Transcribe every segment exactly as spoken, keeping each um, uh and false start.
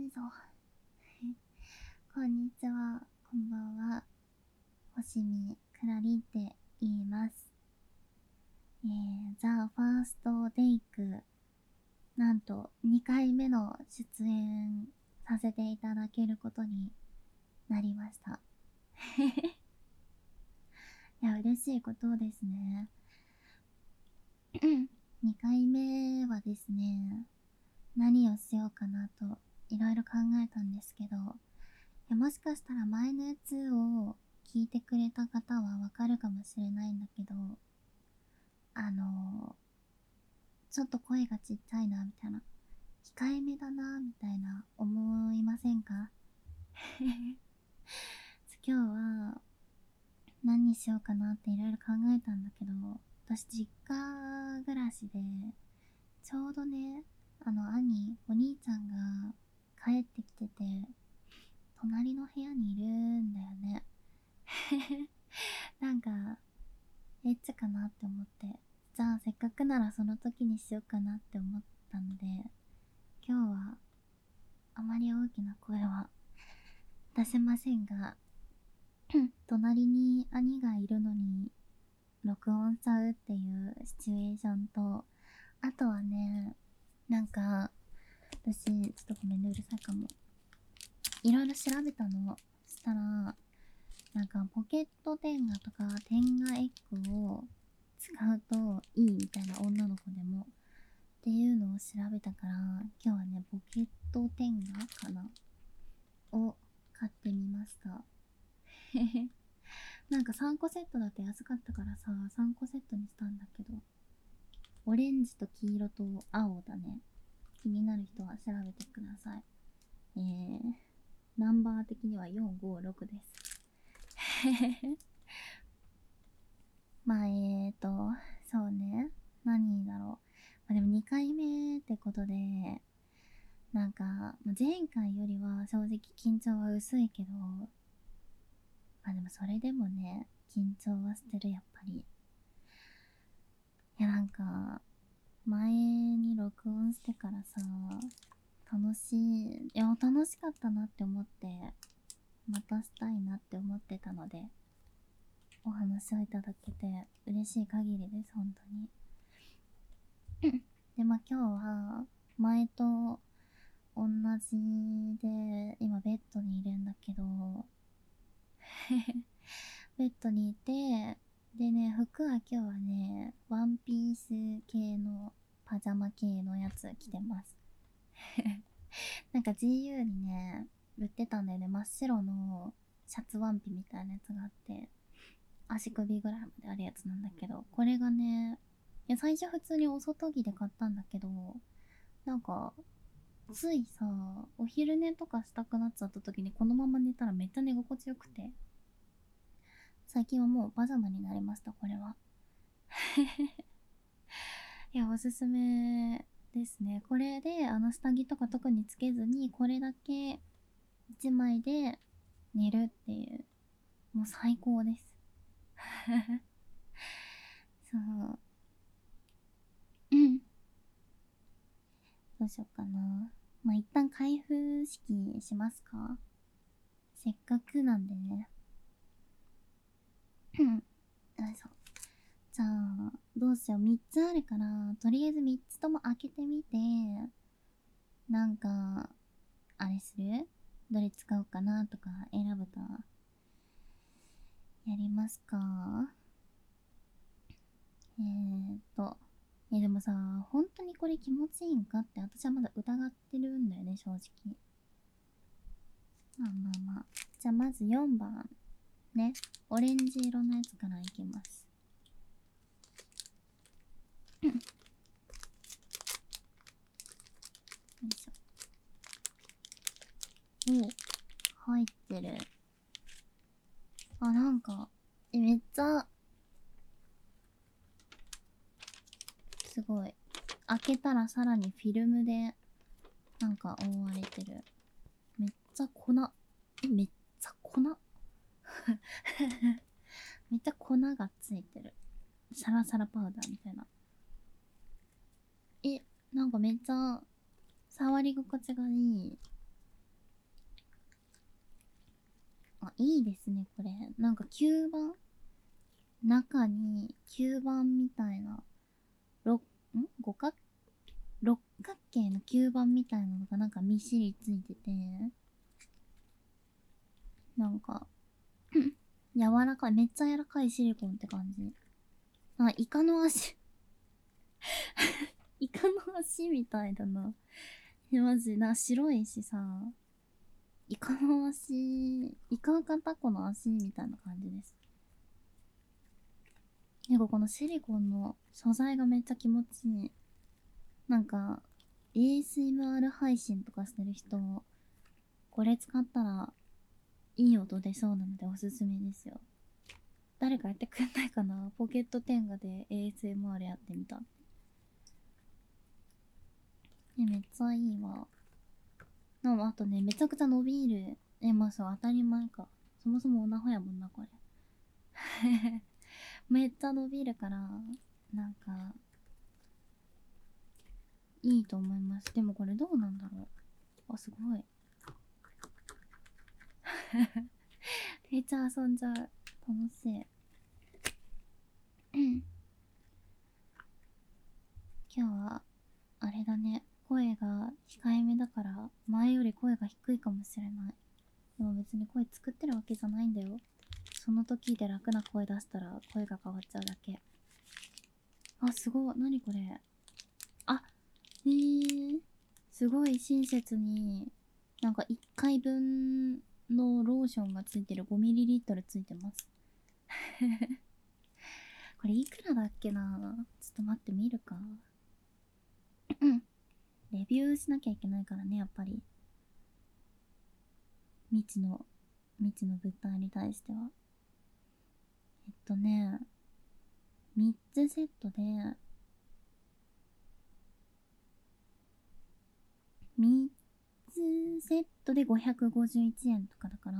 いぞ。こんにちは、こんばんは。星見くらりって言います。えー、ザ・ファースト・テイク、なんとにかいめの出演させていただけることになりました。いや、嬉しいことですね。にかいめはですね、何をしようかなといろいろ考えたんですけど、いや、もしかしたら前のやつを聞いてくれた方はわかるかもしれないんだけど、あのー、ちょっと声がちっちゃいなみたいな、控えめだなみたいな思いませんか？今日は何にしようかなっていろいろ考えたんだけど、私実家暮らしでちょうどね、あの兄お兄ちゃんが帰ってきてて、隣の部屋にいるんだよね。なんかエッチかなって思って、じゃあせっかくならその時にしようかなって思ったので、今日はあまり大きな声は出せませんが、隣に兄がいるのに録音しちゃうっていうシチュエーションと、あとはね、なんか私ちょっとごめんね、うるさいかも。いろいろ調べたの。したらなんかポケットテンガとかテンガエッグを使うといいみたいな、女の子でもっていうのを調べたから、今日はねポケットテンガかなを買ってみました。なんかさんこセットだと安かったからさ、さんこセットにしたんだけど、オレンジと黄色と青だね。気になる人は調べてください。えー、ナンバー的にはよんごろくです。まあえーとそうね、何だろう、まあ、でもにかいめってことで、なんか前回よりは正直緊張は薄いけど、まあでもそれでもね、緊張はしてる、やっぱり。いや、なんか前に録音してからさ、楽しい、いや楽しかったなって思って、またしたいなって思ってたので、お話をいただけて嬉しい限りです、本当に。で、まあ今日は前と同じで、今ベッドにいるんだけど、ベッドにいて、でね、服は今日はね、ワンピース系のパジャマ系のやつ着てます。なんか ジーユー にね、売ってたんだよね、真っ白のシャツワンピみたいなやつがあって、足首ぐらいまであるやつなんだけど、これがね、いや最初普通にお外着で買ったんだけど、なんかついさ、お昼寝とかしたくなっちゃった時にこのまま寝たらめっちゃ寝心地よくて、最近はもうパジャマになりました、これは。いや、おすすめですね。これであの下着とか特につけずに、これだけいちまいで寝るっていう、もう最高です。そう。うん。どうしようかな。まあ、一旦開封式しますか？せっかくなんでね。うん。よいしょ。じゃあ、どうしよう。みっつあるから、とりあえずみっつとも開けてみて、なんか、あれする？どれ使おうかなとか選ぶか。やりますか？えーっと、え、でもさ、本当にこれ気持ちいいんかって私はまだ疑ってるんだよね、正直。まあまあまあ。じゃあまずよんばん。ね。オレンジ色のやつからいきます。よいしょ。お、入ってる。あ、なんか、え、めっちゃ、すごい。開けたらさらにフィルムで、なんか覆われてる。めっちゃ粉。え、めっちゃ粉。めっちゃ粉がついてる。サラサラパウダーみたいな。え、なんかめっちゃ触り心地がいい。 あ、いいですね、これ。なんか吸盤中に吸盤みたいな、ろん五角六角形の吸盤みたいなのがなんかみっしりついてて、なんか柔らかい、めっちゃ柔らかいシリコンって感じ。あ、イカの足イカの足みたいだな。え、マジな、白いしさ、イカの足、イカかタコの足みたいな感じです。なんかこのシリコンの素材がめっちゃ気持ちいい。なんか エーエスエムアール 配信とかしてる人、これ使ったらいい音出そうなのでおすすめですよ。誰かやってくんないかな。ポケットテンガで エーエスエムアール やってみた。え、めっちゃいいわ。なあ、あとね、めちゃくちゃ伸びる。え、まあそう、当たり前か。そもそもオナホやもんな、これ。めっちゃ伸びるから、なんか、いいと思います。でもこれどうなんだろう。あ、すごい。めっちゃ遊んじゃう。楽しい。今日は、あれだね。声が控えめだから、前より声が低いかもしれない。でも別に声作ってるわけじゃないんだよ。その時で楽な声出したら声が変わっちゃうだけ。あ、すごい。なにこれ。あ、えー、すごい親切に、なんかいっかいぶんのローションがついてる ごミリリットル ついてます。これいくらだっけな。ちょっと待ってみるか。レビューしなきゃいけないからね、やっぱり。未知の、未知の物体に対しては。えっとね、みっつセットで、みっつセットでごひゃくごじゅういちえんとかだから、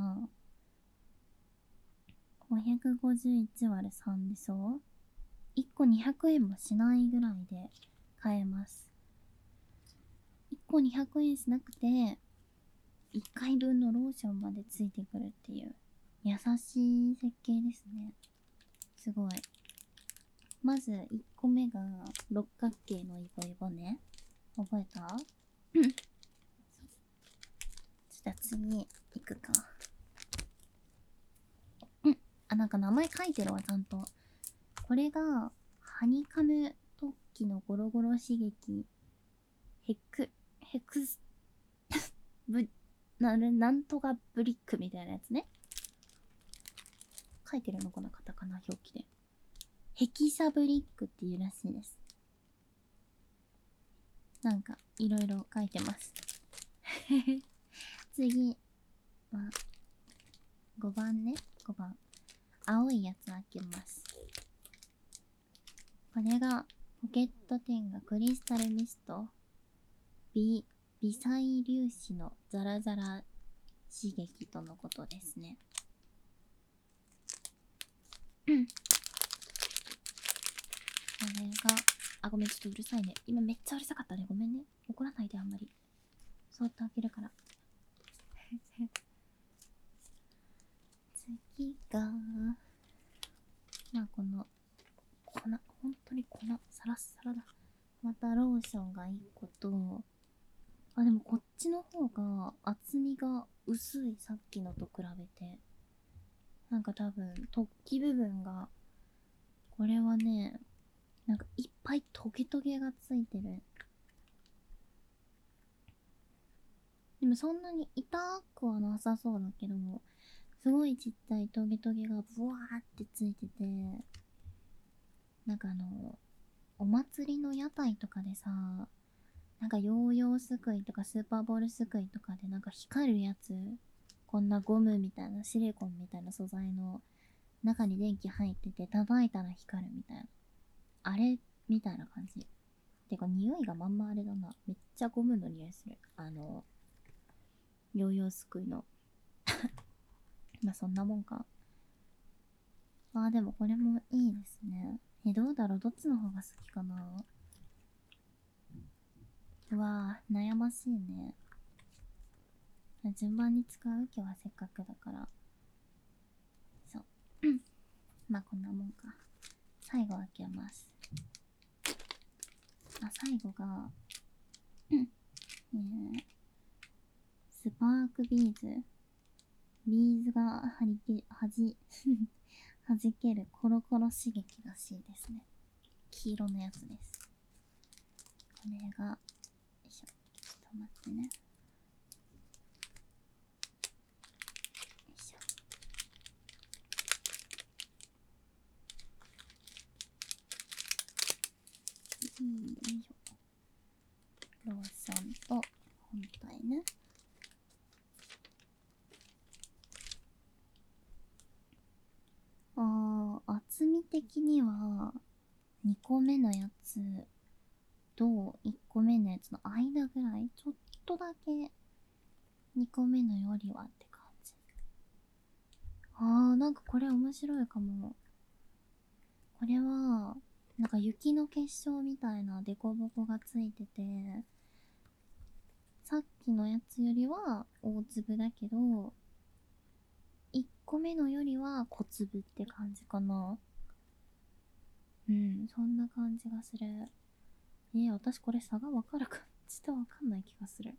ごひゃくごじゅういち割るさんでしょ？ いっ 個にひゃくえんもしないぐらいで買えます。いっこにひゃくえんしなくて、いっかいぶんのローションまでついてくるっていう、優しい設計ですね。すごい。まずいっこめが六角形のイボイボね。覚えた？うん。じゃあ次、いくか。うん。あ、なんか名前書いてるわ、ちゃんと。これが、ハニカム突起のゴロゴロ刺激、ヘク、ヘクス、ブ、な、なんとかブリックみたいなやつね。書いてるのかな、カタカナ表記で。ヘキサブリックっていうらしいです。なんか、いろいろ書いてます。次は、ごばんね。ごばん。青いやつ開けます。これが、ポケットテンガクリスタルミスト。微、微細粒子のザラザラ刺激とのことですね。これが、あ、ごめん、ちょっとうるさいね。今めっちゃうるさかったね。ごめんね。怒らないで、あんまり。そっと開けるから。次が、まあこの、粉、本当に粉、サラッサラだ。またローションがいっこと、あ、でもこっちの方が厚みが薄い、さっきのと比べて。なんか多分、突起部分が、これはね、なんかいっぱいトゲトゲがついてる。でもそんなに痛くはなさそうだけど、すごいちっちゃいトゲトゲがブワーってついてて、なんかあの、お祭りの屋台とかでさ、なんかヨーヨーすくいとかスーパーボールすくいとかでなんか光るやつ、こんなゴムみたいなシリコンみたいな素材の中に電気入ってて叩いたら光るみたいな。あれみたいな感じ。てか匂いがまんまあれだな。めっちゃゴムの匂いする。あの、ヨーヨーすくいの。まあそんなもんか。あーでもこれもいいですね。え、どうだろう、どっちの方が好きかな。うわー、悩ましいね。順番に使う、今日はせっかくだから。 まあこんなもんか。最後開けます。あ、最後が、えー、スパークビーズ。ビーズがはりけ、はじ、はじけるコロコロ刺激らしいですね。黄色のやつです。これが、よいしょ。ちょっと待ってね。よいしょ。よいしょ。ローションと本体ね。あー、厚み的にはにこめのやつといっこめのやつの間ぐらい、ちょっとだけにこめのよりはって感じ。あー、なんかこれ面白いかも。これはなんか雪の結晶みたいなデコボコがついてて、さっきのやつよりは大粒だけどいっこめのよりは小粒って感じかな。うん、そんな感じがする。えー、私これ差が分かるかちょっと分かんない気がする。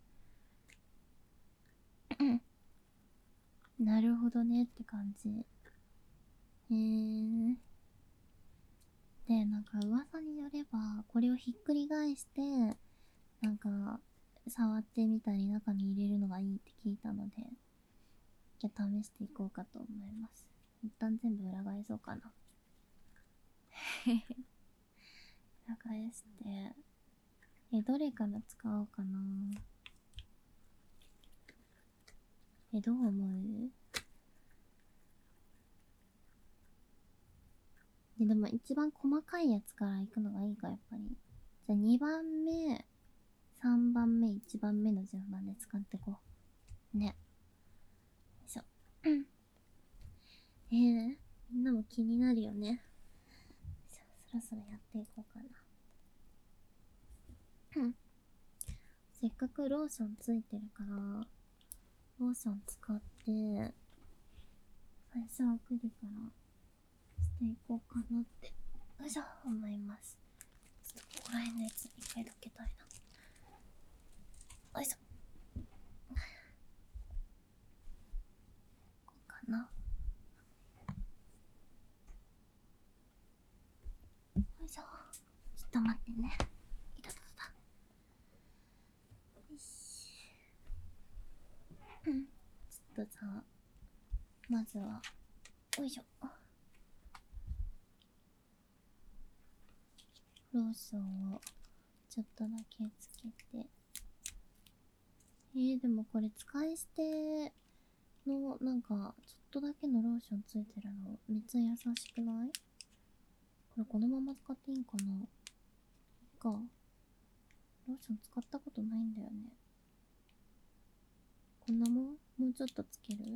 なるほどねって感じ。へえー。で、なんか噂によれば、これをひっくり返して、なんか、触ってみたり中に入れるのがいいって聞いたので、じゃあ試していこうかと思います。一旦全部裏返そうかな。裏返して、え、どれから使おうかな。え、どう思う？で、でも一番細かいやつからいくのがいいか、やっぱり。じゃあにばんめ、さんばんめ、いちばんめの順番で使っていこう。ね。よいしょ。えー、みんなも気になるよね。そろそろやっていこうかな。せっかくローションついてるから、ローション使って、最初はクリからしていこうかなって、よいしょ、思います。ちょっとここら辺のやつ一回どけたいな。よいしょ。こうかな。よいしょ。ちょっと待ってね。いたたたた。よし。うん。ちょっとさ、まずは、よいしょ。ローションをちょっとだけつけて。えー、でもこれ使い捨てのなんかちょっとだけのローションついてるのめっちゃ優しくない？これこのまま使っていいんかな？いいか。ローション使ったことないんだよね。こんなもん？もうちょっとつける？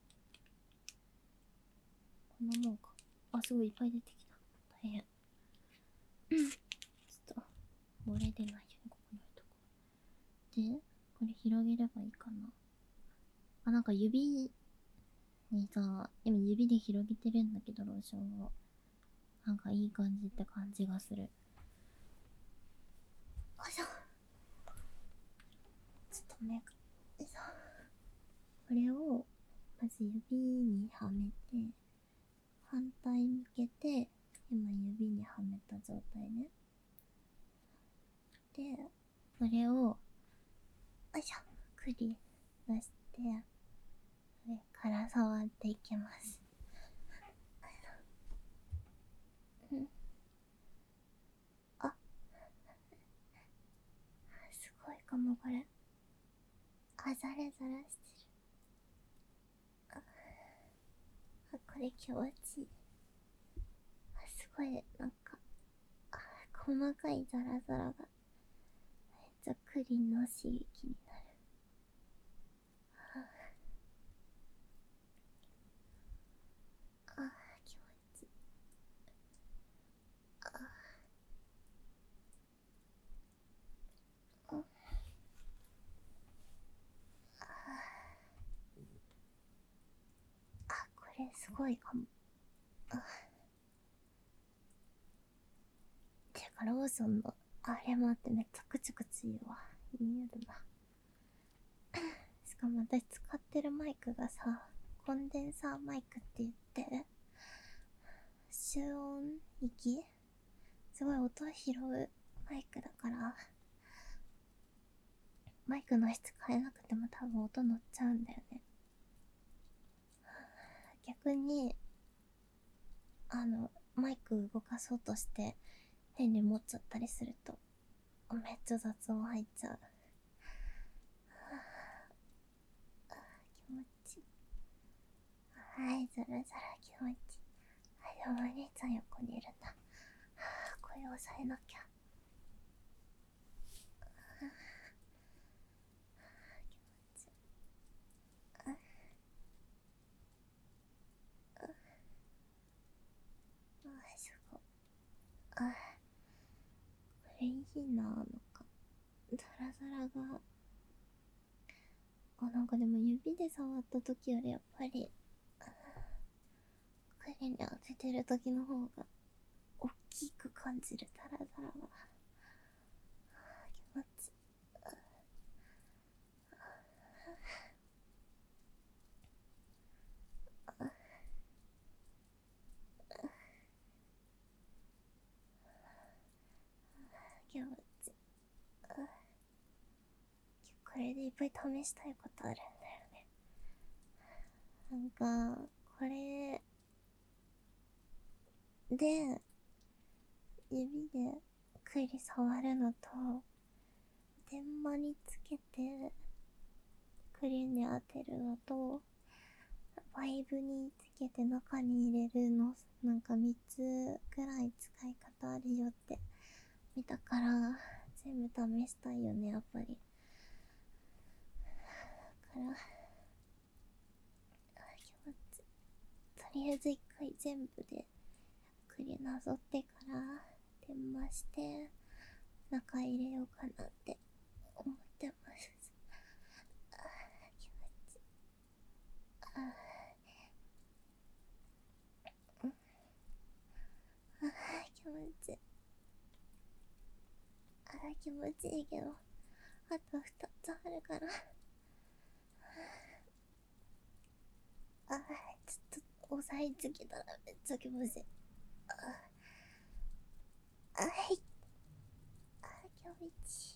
こんなもんか。あ、すごいいっぱい出てきた。大変。ちょっと漏れ出ないようにここに置いとこう。で、これ広げればいいかな。あ、なんか指にさ、今指で広げてるんだけど、ローションを。なんかいい感じって感じがする。よいしょ。ちょっと目が、よいしょ。これを、まず指にはめて、反対向けて、今指にはめた状態ね。で、これを、よいしょ、クリ出して、上から触っていきます。うん。あ、すごいかもこれ。あ、ザラザラしてる。あ、これ気持ちいい。あ、すごい、なんか、あ、細かいザラザラが、めっちゃクリの刺激になる。あ、気持ちいい。あ、うん、あ、これすごいかも。あ、 かローソンのあれもあってめっちゃくちゃくちいいわ。いいやだな。しかも私使ってるマイクがさ、コンデンサーマイクって言って集音域すごい音拾うマイクだから、マイクの質変えなくても多分音乗っちゃうんだよね。逆にあのマイク動かそうとして手に持っちゃったりするとめっちゃ雑音入っちゃう。気持ちいい。はい、ずらずら気持ちいい。はい、でもお兄ちゃん横にいるんだ。声を抑えなきゃ。あ、すごい。あ、これいいな、なんかザラザラが。あ、なんかでも指で触った時よりやっぱりクリに当ててる時の方が大きく感じる。ザラザラが気持ちいい。気持ちいい。これでいっぱい試したいことあるんだよね。なんかこれで指でクリ触るのと電話につけてクリに当てるのとバイブにつけて中に入れるの、なんかみっつくらい使い方あるよって見たから全部試したいよね、やっぱり。だから気持ちとりあえず一回全部でクリなぞってから電話して中入れようかなって思ってます。あ、気持ちいい。あ、うん、あ、気持ちいい。あ、気持ちいいけどあとふたつあるから。あ、ちょっと押さえつけたらめっちゃ気持ちいい。あ、あ、はい。あ、気持ちいい。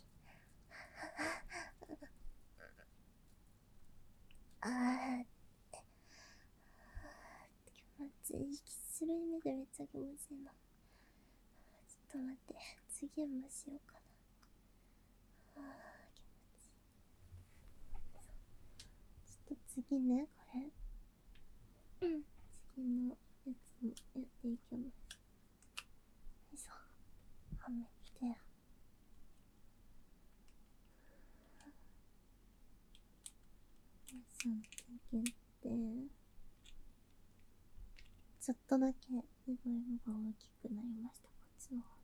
あー、気持ちいい。息する意味でめっちゃ気持ちいいな。ちょっと待って、次もしようかな。あー、気持ちいい。ちょっと次ね、これ、うん、次のやつもやっていきます。よいしょ。はめて、さんてん限定。ちょっとだけリボイブが大きくなりました、こっちの方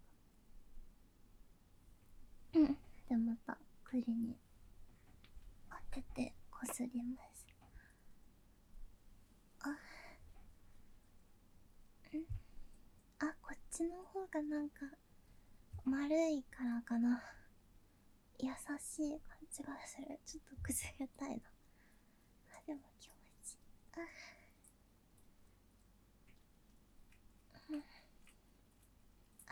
が。うん。でまた栗に当ててこすります。あ、うん。あ、こっちの方がなんか丸いからかな、優しい感じがする。ちょっとくすぐったいな。あ、でも気持ちいい。あ、うん。あ、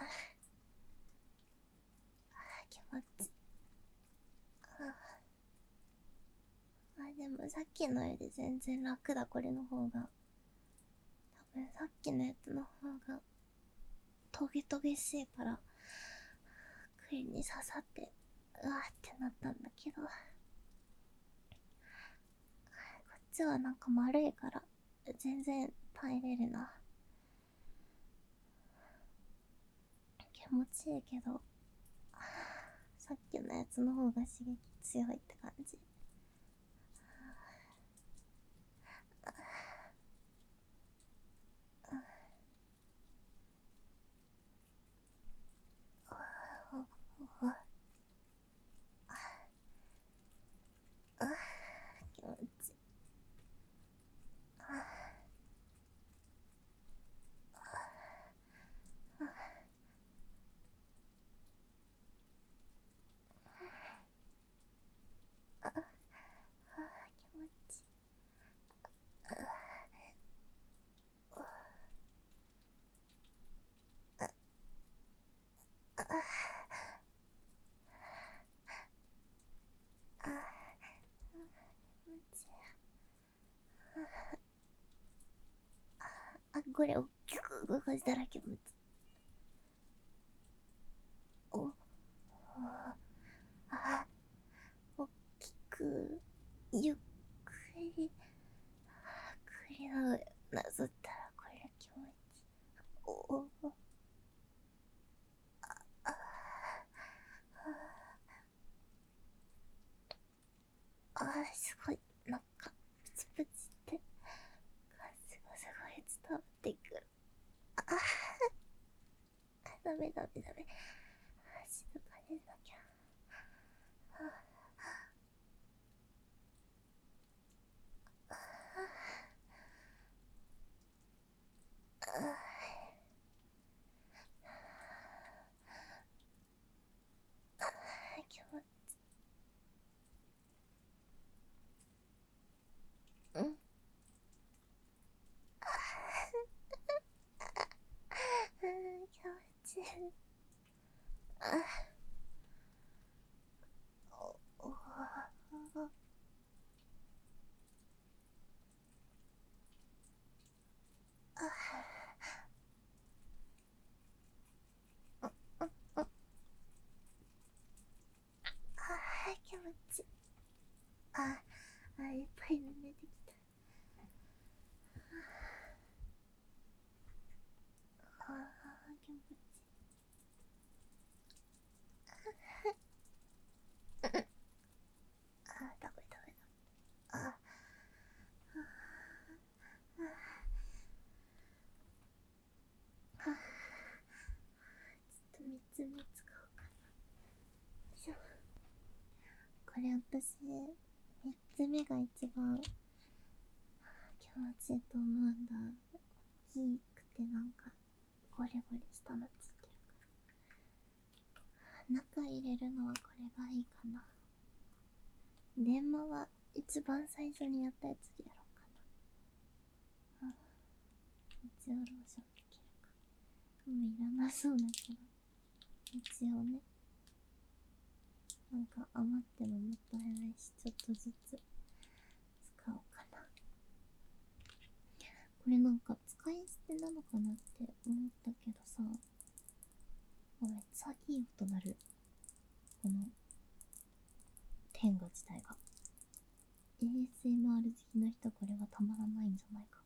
あ、気持ちいい。ああ、でもさっきのより全然楽だ、これの方が。多分さっきのやつの方がトゲトゲしいから栗に刺さってうわーってなったんだけど、こっちはなんか丸いから全然耐えれるな。気持ちいいけどさっきのやつの方が刺激強いって感じ。あ、気持ちいい。 あ、あ、これ大きく動かしたら気持ちいい。お、あ、大きくゆっくりゆっくりななぞったらこれ気持ちいい。おお、あ、あ、すごい、なんかプチプチって感じがすごい伝わってくる。あ、ダメダメダメ、静かにしなきゃ。気持ちいい。うん、気持ちいい。あ、おお、あ、気持ちいい。あ、あ、いっぱい濡れてきた。あ、気持ちいい。あ、ダメダメダメ。あ、ちょっとみっつめ使おうかな。よいしょ。これ私みっつめが一番気持ちいいと思うんだ。大きくてなんかゴリゴリしたのついてるから中入れるのはこれがいいかな。電話は一番最初にやったやつでやろうかな。うん、一応ローションできるか。もういらなそうだけど一応ね、なんか余ってももったいないし、ちょっとずつ使おうかな。これなんか使い捨てなのかなって思ったけどさ、めっちゃいい音鳴る。この天下自体が エーエスエムアール 好きな人はこれはたまらないんじゃないか。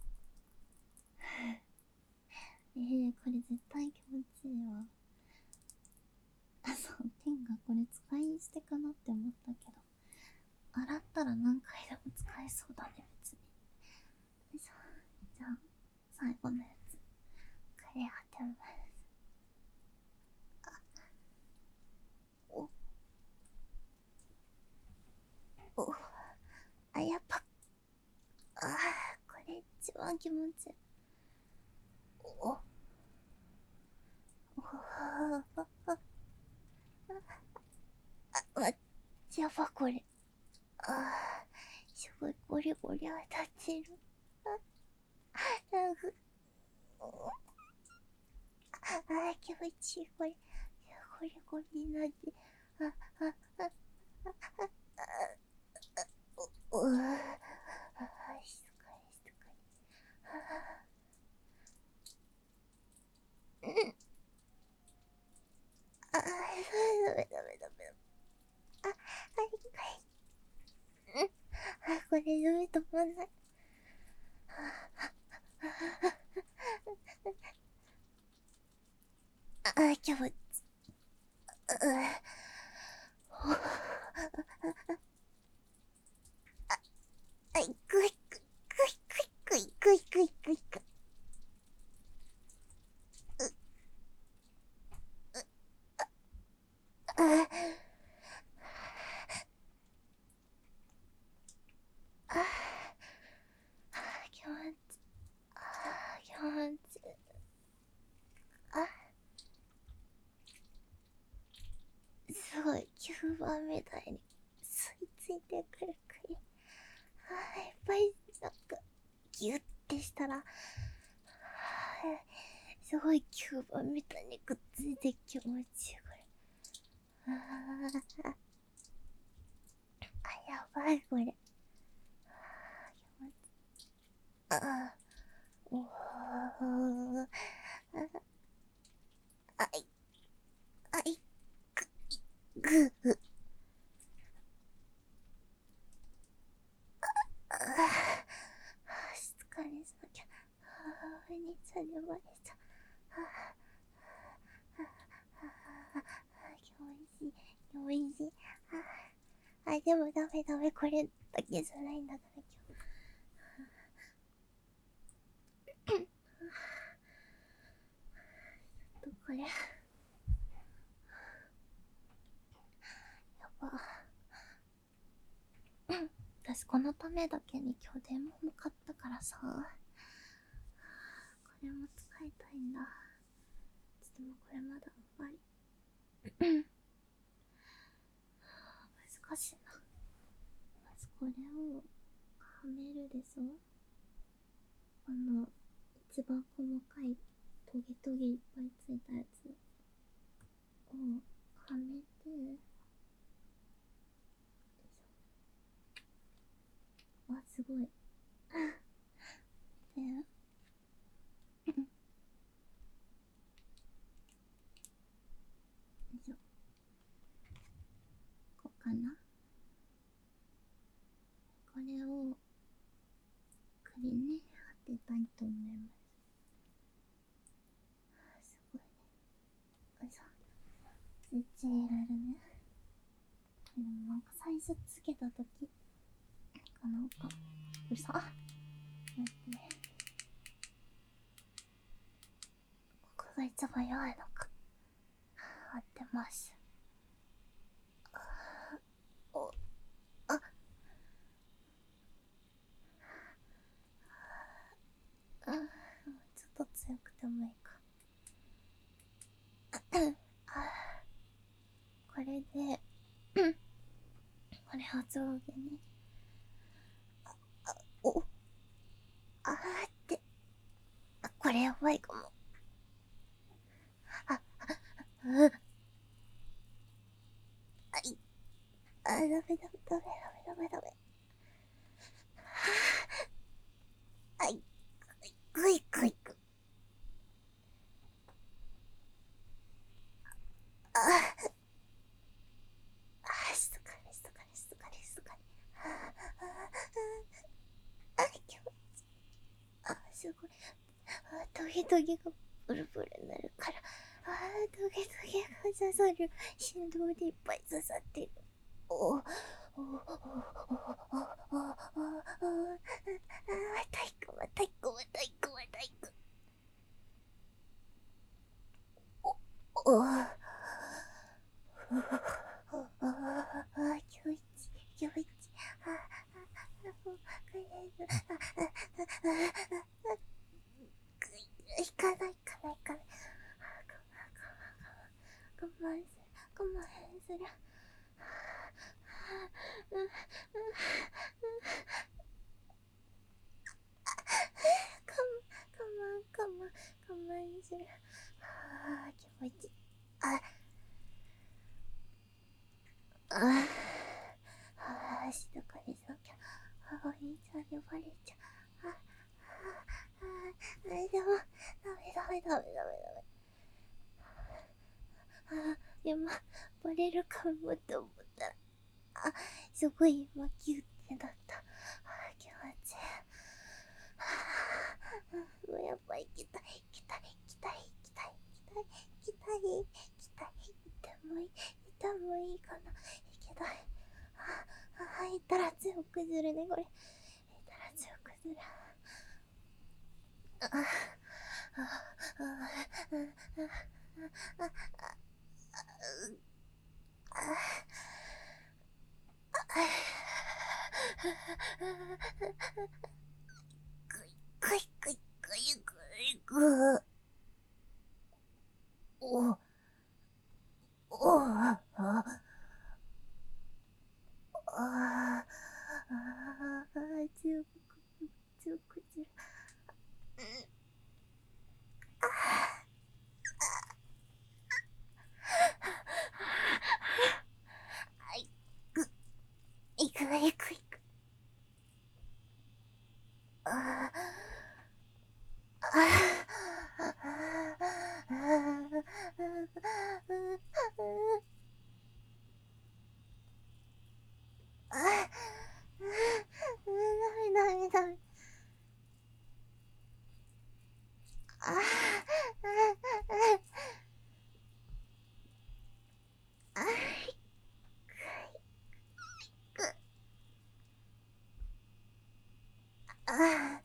えー、これ絶対気持ちいいわ。あ、そう、天下これ使い捨てかなって思ったけど、洗ったら何回でも使えそうだね、別に。よいしょ。じゃあ最後のやつ、これ当てます。おお、あ、やっぱ、あー、これ一番気持ちいい。おお、おあああ、あ、やば、これ。ああ、すごいゴリゴリ当たってる。あ、なんか、ああ、気持ちいい、これ。ゴリゴリになって。あ、あ、あ、あ、あ、お、お、ああ、静かに静かに。うん。ああ、ダメダメダメ。あ、はい、はい。うん。あ、これダメ止まんない。ああ、気持ちいい。あ、いくいくいくいくいくいくいくいく。ああ、気持ちいい。ああ、気持ちいい。あ、すごい、きゅうばんめ台に吸い付いてくる国。あー、いっぱいなんかギュッてしたら、はすごい吸盤みたいにくっついて気持ちいいこれ。あーあ、やばいこれ。ああ、おー、あい、あい、ぐ、ぐ、ああ、静かにしなきゃ。ああ、兄ちゃんに呼ばれちゃう。ああ、ああ、気持ちいい、気持ちいい。ああ、でもダメダメ、これだけじゃないんだから今日。とこれ。やば。私このためだけに今日電話も買ったからさ、これも使いたいんだ。ちょっともうこれまだあんまり難しいな。まずこれをはめるでしょ。この一番細かいトゲトゲいっぱいついたやつをはめて、わ、すごいでよいしょ、こうかな。これを首に当てたいと思います。すごいね。よいしょ、スイッチ入れるね。でもなんか最初つけたときかなんかうるさっ、待ってね、ここが一番弱いのか。合ってます。お、あ、うん、ちょっと強くてもいいか。これでこれを上下に、お、あーって、あ、これやばいかも。あ、うん、あい、あ、ダメダメダメダメダメダメ。あい、グイグイグ。ああ、静かに静かに静かに静かに。ああ、気持ちいい。あ、すごい。あ、トゲトゲがブルブルになるから。ああ、トゲトゲが刺さる。振動でいっぱい刺さってる。おおおおおおおおおお、太鼓は太鼓は太鼓は太鼓。おお、ああ、気持ちいい気持ちいい。ああ、もうこれああ、行かない行かない行かない。我慢する我慢する。うんうんうん、我慢我慢我慢する。ああ、気持ちいい。あああ、静かにしなきゃ。ああ、お兄ちゃんにバレちゃう。ああああ、でもダメダメダメダメダメ。ああ、今バレるかもって思ったら、あ、すごい今ギュってなった。ああ、気持ちいい。ああ、もうやっぱ行きたい行きたい行きたい行きたい行きたい行きたい行きたい。行ってもいい、行ってもいいかな。行きたい。ああ、行ったら強くするねこれ。行ったら強くする。ああああああああ、ぐいぐいぐいぐいぐい。おおああああ、強く強くする。 ああ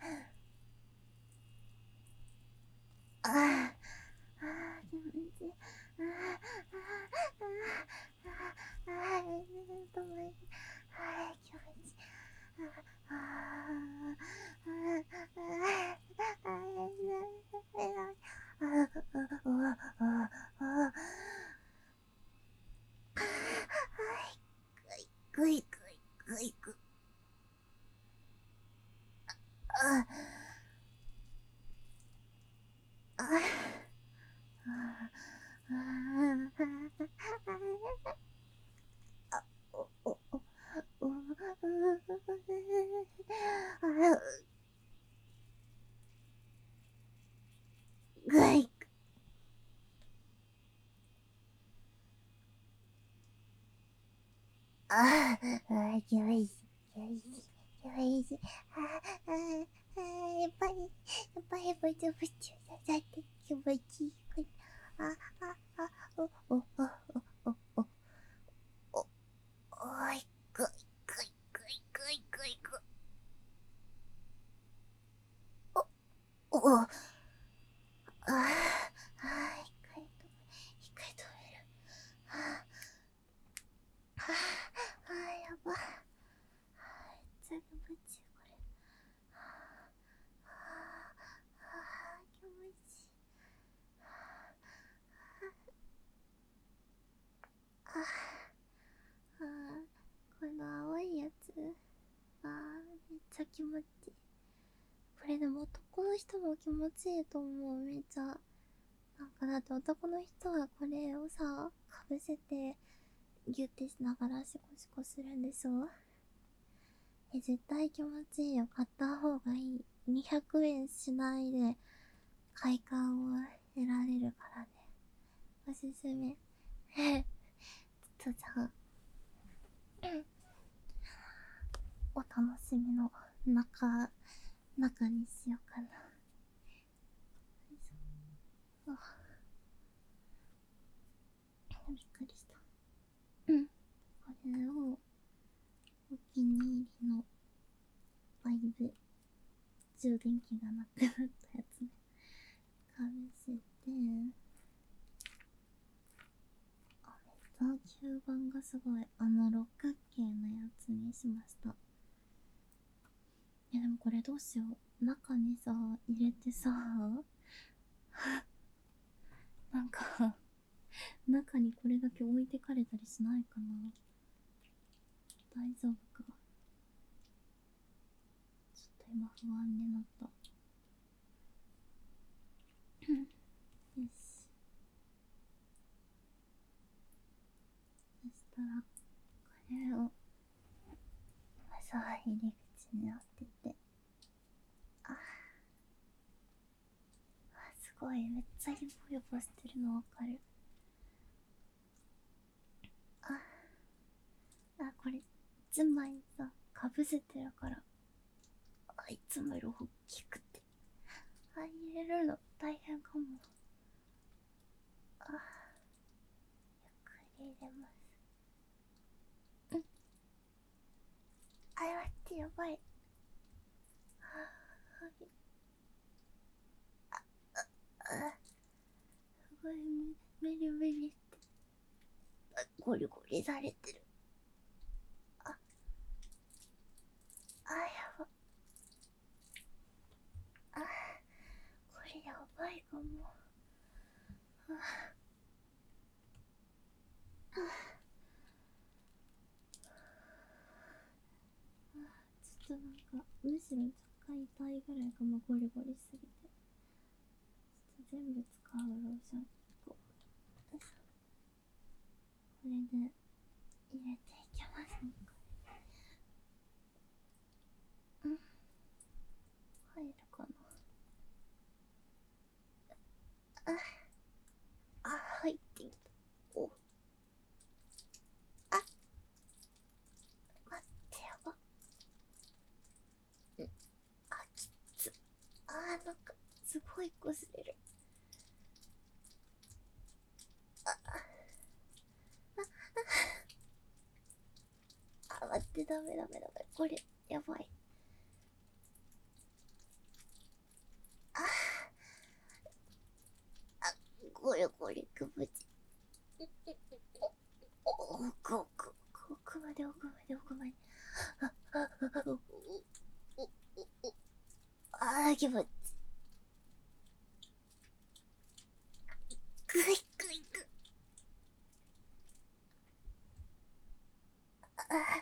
あああ気持ちいい。ああああああああともいい。ああ気持ちいい。あああああああぐいぐいぐいぐい。あああおおおおぐい。ああ気持ちいい気持ちいい気持ちいい。ああやっぱりやっぱりブチブチだって気持ちいい。あああおおおおおおおおいぐいぐいぐいぐいぐいぐい。おおあああ一回と一回止める。あああやば。めっちゃ気持ちいいこれ。ああ気持ちいい。ああこの青いやつ。ああめっちゃ気持ちいい。これでも男の人も気持ちいいと思う。めっちゃなんかだって男の人はこれをさかぶせてギュッてしながらシコシコするんでしょ。え絶対気持ちいいよ。買った方がいい。にひゃくえんしないで快感を得られるからね。おすすめ。ちょっとじゃあお楽しみの中中にしようかな。あびっくりした。うんこれをお気に入りのバイブ充電器がなくなったやつねかぶせて、あめっちゃ吸盤がすごい。あの六角形のやつにしました。いやでもこれどうしよう。中にさ入れてさなんか中にこれだけ置いてかれたりしないかな。大丈夫か。ちょっと今不安になったよし。そしたらこれをまずは入り口に当てて、ああすごいめっちゃヨボヨボしてるのわかる。ああこれいちまいさかぶせてるから、あいつもより大きくてあ入れるの大変かも。あゆっくり入れます。うんあれ待ってやばい。ああすごいメリメリってゴリゴリされてる。ああやば。あこれやばいかも。ああちょっとなんかむしろ若干痛いぐらいかも。ゴリゴリすぎて。ちょっと全部使うローションこれで入れていきますね。うん入るかな。ああ入ってきた。おあ待ってやば。あきつ。あーなんかすごいこすれる。ああ待ってダメダメダメこれやばい。 気持ちいい。奥奥奥まで奥まで奥まで。ああ気持ちいい。グイグイグイ。ああ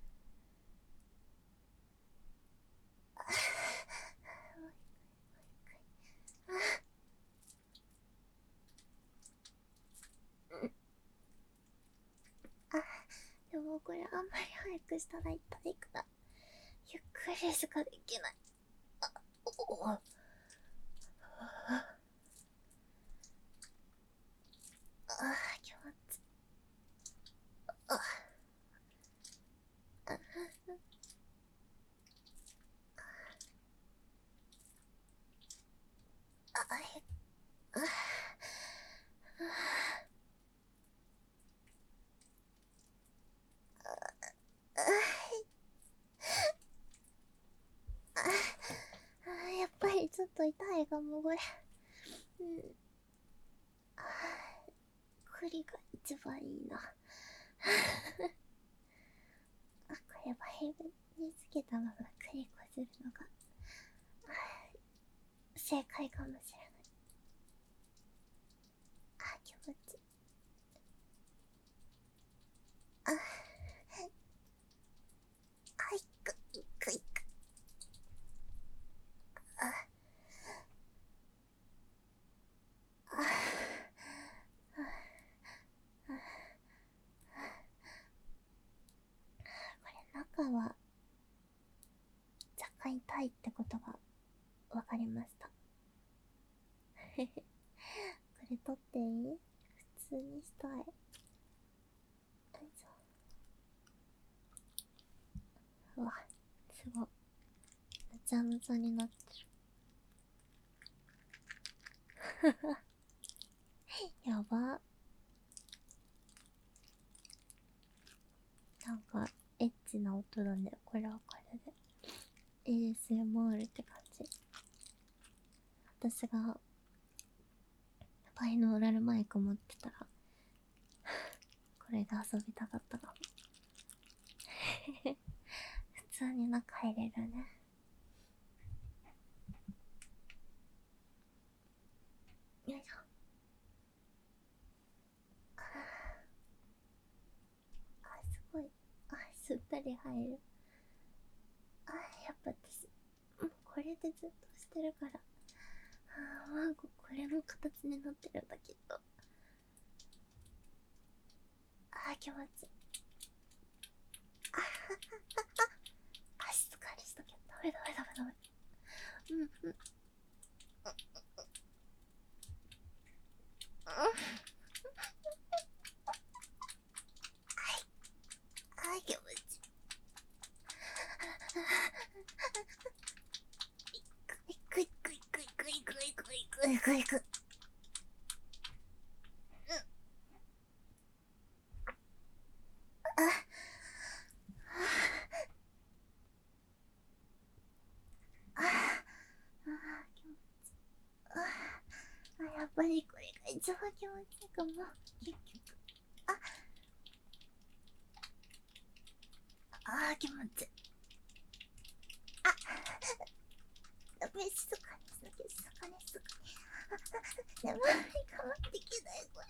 あ、でもこれあんまり早くしたら痛いから、ゆっくりしかできない。あ、おお。あ、気持ちいい。あ、あ、あ、あ、あ、やっぱりちょっと痛いかもこれ。うん。あ、栗が一番いいな。あ、これバイブにつけたまま栗こするのが正解かもしれない。あ、気持ちいい。あ、はい、くいくいく。あ、あ、これ中は若干痛いってことが分かりました。これ取っていい？普通にしたい。よいしょ。うわ、すごい。むちゃむちゃになってる。やば。なんかエッチな音だね。これはこれで エーエスエムアール って感じ。私がバイノーラルマイク持ってたらこれで遊びたかったかも。普通に中入れるね。よいしょ。あ、すごい。あ、すったり入る。あ、やっぱ私これでずっとしてるから、あー、ワンコこれの形になってるんだきっと。あー、気持ちいい。あははは。あ、静かにしとけ。ダメダメダメダメ。うんうんうん。はい、気持ちいい。クイクイクイクイクイクイクイクイクイ。ああ、気持ちいい。あ、やっぱりこれが一番気持ちいいかも結局。ああ、気持ちいい。あ、ダメ、静かにしとけ、静かに静かに。眠いかもできないこれ。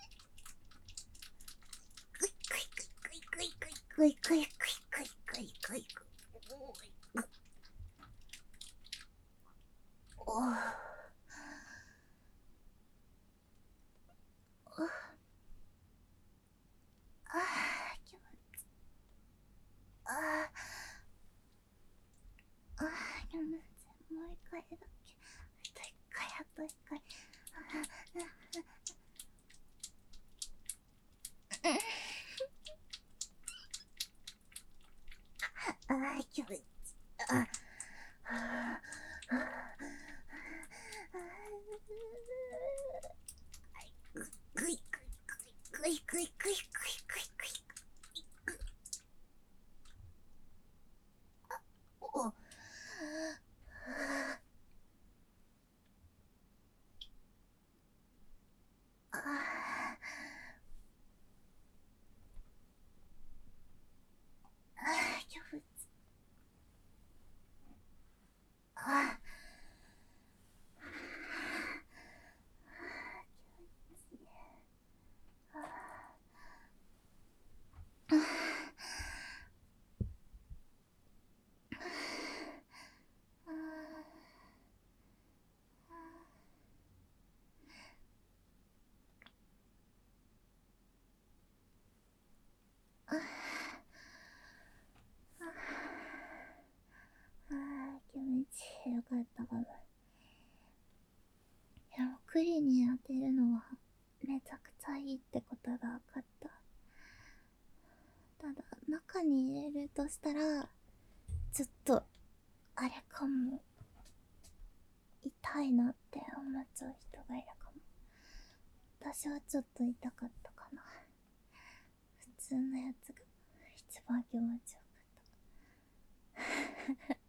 クイクイクイクイクイクイクイクイクイクイクイクイクイ。おお。ああ、気持ちいい。ああ、ああ、気持ちいい。もう一回だっけ。あと一回、あと一回。ああ、気持ちいい。ああ、クイクイクイクイクイクイクイクイクイ。お、あ栗に当てるのはめちゃくちゃいいってことが分かった。ただ中に入れるとしたらちょっとあれかも、痛いなって思っちゃう人がいるかも。私はちょっと痛かったかな。普通のやつが一番気持ちよかった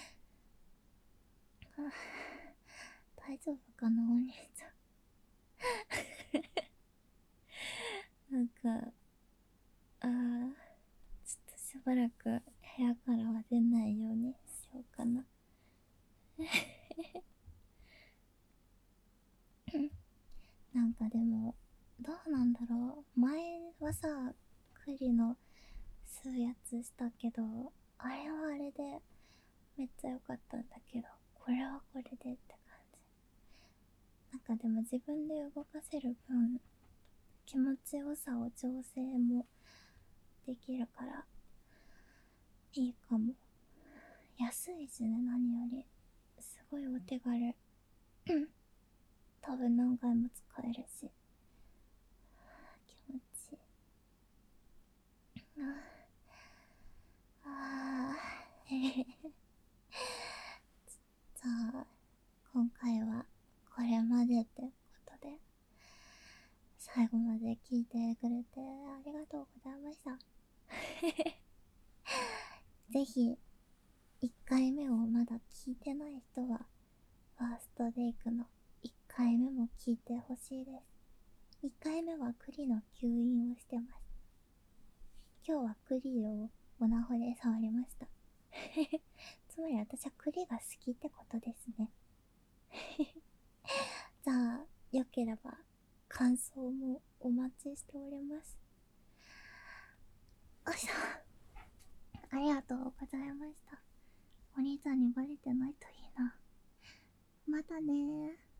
大丈夫かなお兄ちゃんなんかあーちょっとしばらく部屋からは出ないようにしようかななんかでもどうなんだろう、前はさ栗の吸うやつしたけど、あれはあれでめっちゃ良かったんだけど、これはこれでって感じ。なんかでも自分で動かせる分気持ちよさを調整もできるからいいかも。安いしね、何よりすごいお手軽多分何回も使えるし気持ちいい。ああへへへじゃあ今回はこれまでってことで、最後まで聞いてくれてありがとうございましたぜひいっかいめをまだ聞いてない人はファーストレイクのいっかいめも聞いてほしいです。いっかいめは栗の吸引をしてます。今日は栗をオナホで触りましたつまり私は栗が好きってことですねじゃあよければ感想もお待ちしております。よいしょ、ありがとうございました。お兄ちゃんにバレてないといいな。またねー。